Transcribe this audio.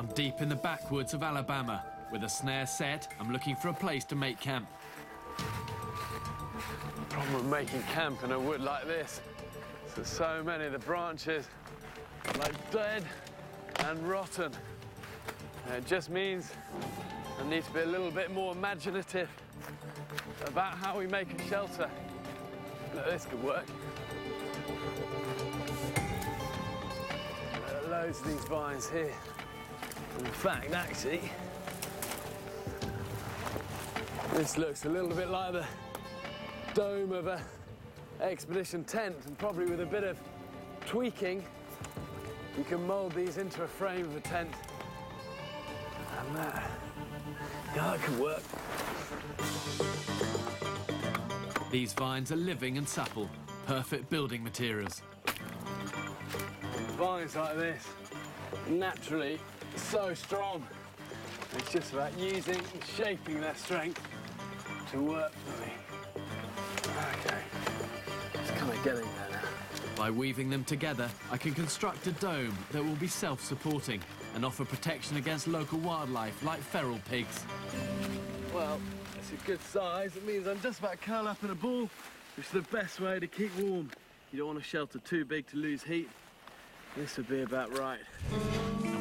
deep in the backwoods of Alabama. With a snare set, I'm looking for a place to make camp. The problem with making camp in a wood like this is that so many of the branches are like dead and rotten. And it just means I need to be a little bit more imaginative about how we make a shelter. Look, this could work. There are loads of these vines here. In fact, actually, this looks a little bit like the dome of an expedition tent, and probably with a bit of tweaking, you can mould these into a frame of a tent. And that could work. These vines are living and supple, perfect building materials. Vines like this, naturally so strong. It's just about using and shaping their strength to work for me. Okay, it's kind of getting there now. By weaving them together, I can construct a dome that will be self-supporting and offer protection against local wildlife like feral pigs. Well, it's a good size. It means I'm just about curled up in a ball, which is the best way to keep warm. You don't want a shelter too big to lose heat. This would be about right.